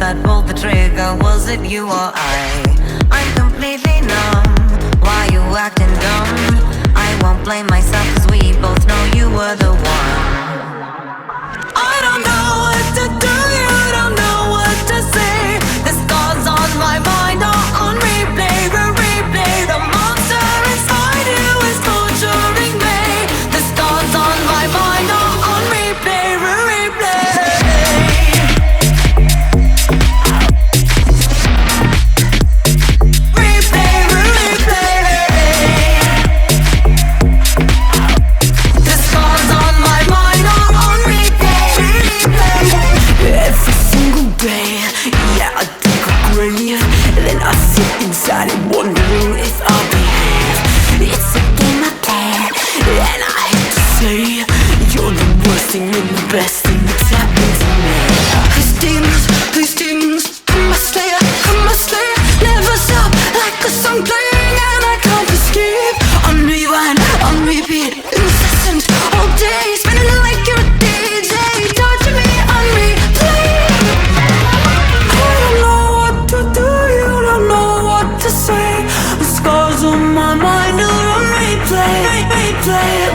that pulled the trigger? Was it you or I? I'm completely numb. Why you acting dumb? I won't blame myself, cause we both know you were the one. I don't know what to do, you don't know what to say. The scars on my mind are on replay, replay. The monster inside you is torturing me. The scars on my mind are on replay, replay. Replay, replay. The scars on my mind are on replay, replay. Every single day, yeah, I dig a grave. Then I sit inside and wondering if I'll behave. It's a game I play, and I hate to say, you're the worst thing and the best thing that's happened to me. These demons, I must stay, never stop, like a song playing and I can't escape. On rewind, on repeat, incessant, all day, spinning it like you're a DJ, torture me on replay. I don't know what to do, you don't know what to say. The scars on my mind are on replay, replay.